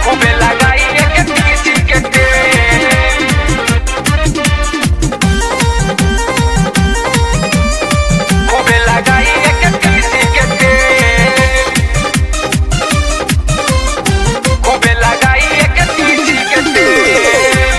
खूबे लगाई के तीसी के तेल खूबे लगाई के तीसी के तेल खूबे लगाई के तीसी के तेल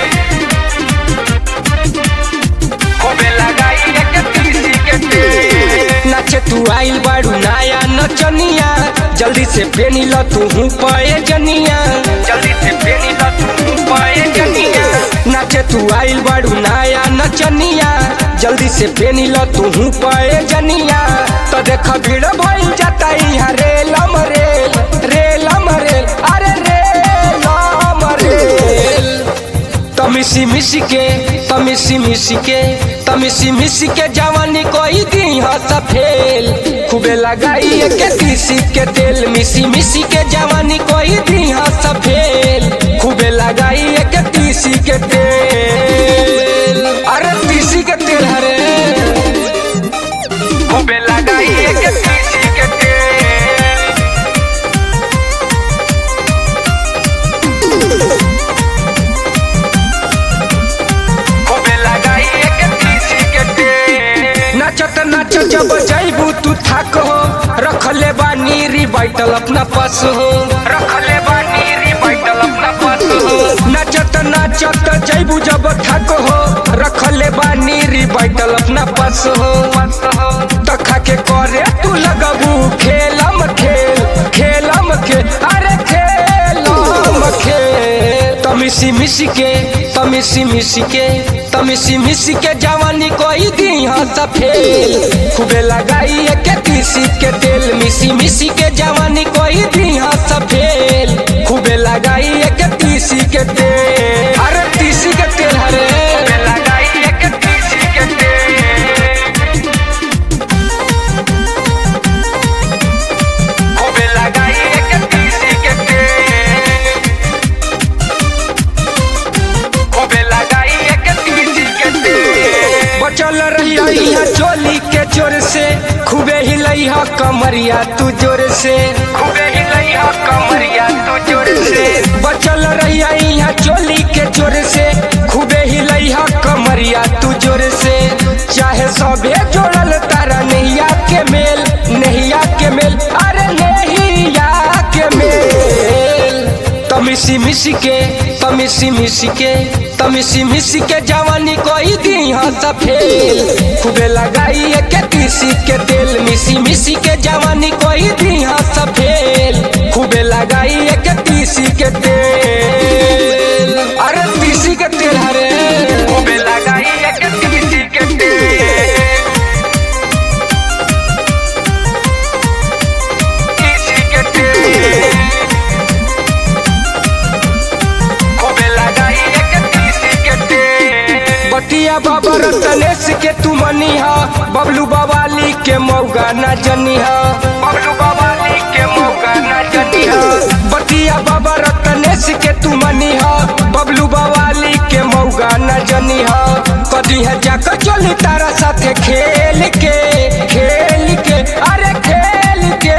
खूबे लगाई के तीसी के तेल। नाचे तू आइल बाड़ू नया नचनिया, जल्दी से पेनी ल तू पाए जनिया, जल्दी से पेनी ला तू पाए जनिया। नाचे तू आइल बाड़ू नया नचनिया, जल्दी से पेनी ल तू पाए जनिया। तो देख भीड़ भइल जाता यहाँ रेलम रेल रेलम रेल अरे रेलम रेल। तमिसी मिसी के तमिसी मिसी के तमिसी मिसी के जवानी कोई दी सफेल, खूबे लगाई के तीसी के तेल। मिसी मिसी के जवानी कोई दी सफेल, खूबे लगाई के तीसी के तेल। अरे तीसी के तेल हरे खूबे लगाई के तीसी के तेल खूबे लगाई के तीसी के तेल। नाचत नाच जब जैबू तू थक हो, रखले बानी रिवाइटल अपना पास हो, रखले बानी रिवाइटल अपना पास हो। नाचत नाचत जैबू जब थक हो, रखले बानी रिवाइटल अपना पास हो। तो खाके करे तू लगबू खेलम खेल खेलम खेल अरे खेलम खेल। तमिसी मिसी के तमिसी मिसी के तमिसी मिसी के जवानी कोई दी सफेल, खूबे लगाई के तीसी के तेल। मिसी मिसी के जवानी कोई दी सफेल, खूबे लगाई के तीसी के तेल। अरे तीसी के तेल हरे खूबे लगाई के तीसी के तेल खूबे लगाई के तीसी के तेल खूबे लगाई के तीसी के तेल। बचल रहिया चोली के जोर से, खूबे हिलैया कमरिया तू जोर से, खूबे हिलैया कमरिया तू जोर से। बचल रहिया चोली के जोर से, खूबे हिलैया कमरिया तू जोर से। चाहे सबे जोड़ल तारा नैया के मेल नैया के मेल अरे नैया के मेल। तमिसी मिसी के तमिसी मिसी के तमिसी मिसी के जवानी कोई दी सफेल, खूबे लगाई के तीसी के तेल। मिसी मिसी के जवानी कोई दी सफेल, खूबे लगाई के तीसी के तेल। अरे तीसी के तेल हरे खूबे लगाई के तीसी के तेल तीसी के तेल खूबे लगाई के तीसी के तेल। बटिया बाबा रतनेश के तू मनिहा, बबलू बवाली के मौगा न जनिहा, बबलू बवाली के मौका न जनिहा। बटिया बाबा रतनेश के तू मनिहा, बबलू बवाली के मौगा न जनिहा। कदी है जाकर चली तारा साथे खेल के अरे खेल के।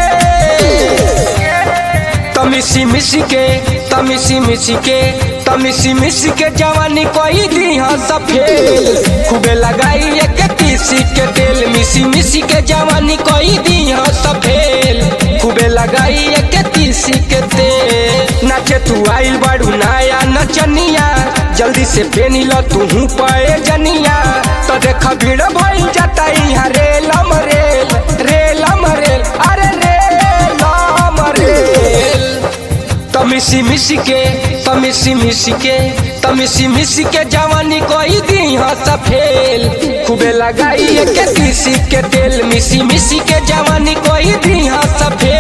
तमिसी मिसी के तमिसी मिसी के तमिसी मिसी के जवानी कोई दी सफेल, खूबे लगाई के तीसी के तेल। मिसी मिसी के जवानी कोई दी सफेल, खूबे लगाई के तीसी के तेल। नाचे तू आइल बाड़ू नया नचनिया, जल्दी से पेनी ल तू पाए जनिया। तो देख भीड़ भइल जाता यहाँ रेलम रेल रेलम रेल अरे रेलम रेल। तमिसी मिसी के तमिसी मिसी के तमिसी मिसी के जवानी कोई दी सफेल, खूबे लगाई के तीसी के तेल। मिसी मिसी के जवानी कोई दी सफेल,